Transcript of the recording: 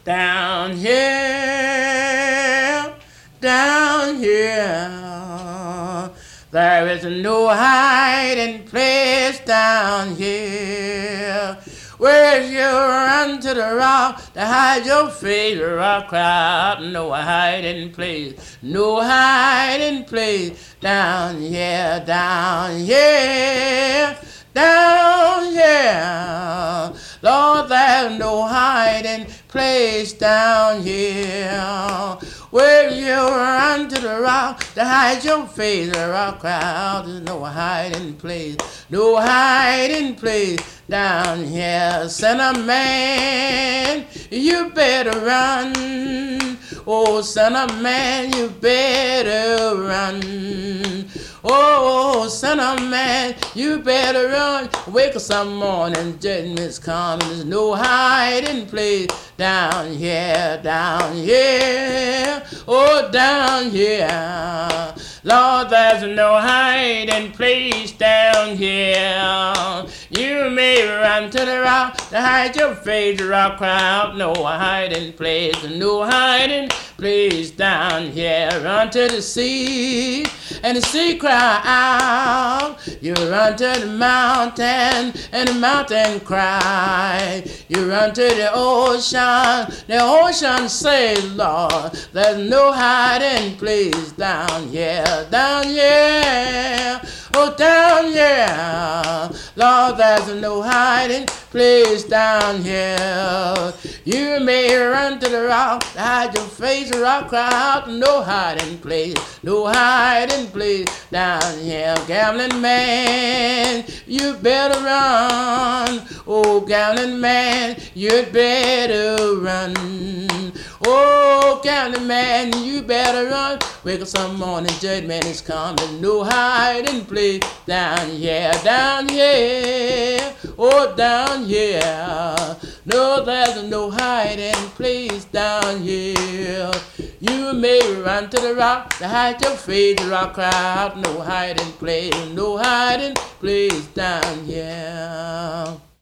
down here, down here. There is no hiding place down here. Where you run to the rock to hide your face, the rock crowd, no hiding place, no hiding place down here, down here, down here. Lord, there's no hiding place down here. Where you run to the rock to hide your face, the rock crowd, there's no hiding place, no hiding place down here. Son of man, you better run. Oh, son of man, you better run. Oh, son of man, you better run. Wake up some morning, judgment's coming. There's no hiding place down here, down here. Oh, down here. Lord, there's no hiding place down here. You may run to the rock to hide your face, the rock crowd. No hiding place, no hiding place down here. Run to the sea, and the sea cry out. You run to the mountain, and the mountain cry. You run to the ocean says, Lord, there's no hiding place down here, down here. Oh, down here. Lord, there's no hiding place down here. You may run to the rock to hide your face, the rock crowd. No hiding place, no hiding place down here. Gambling man, you better run. Oh, gambling man, you'd better run. Oh, gambling man, you better run. Wake up some morning, judgment is coming. No hiding place down here, down here. Oh, down here. No, there's no hiding place down here. You may run to the rock to hide your face, the rock crowd. No hiding place, no hiding place down here.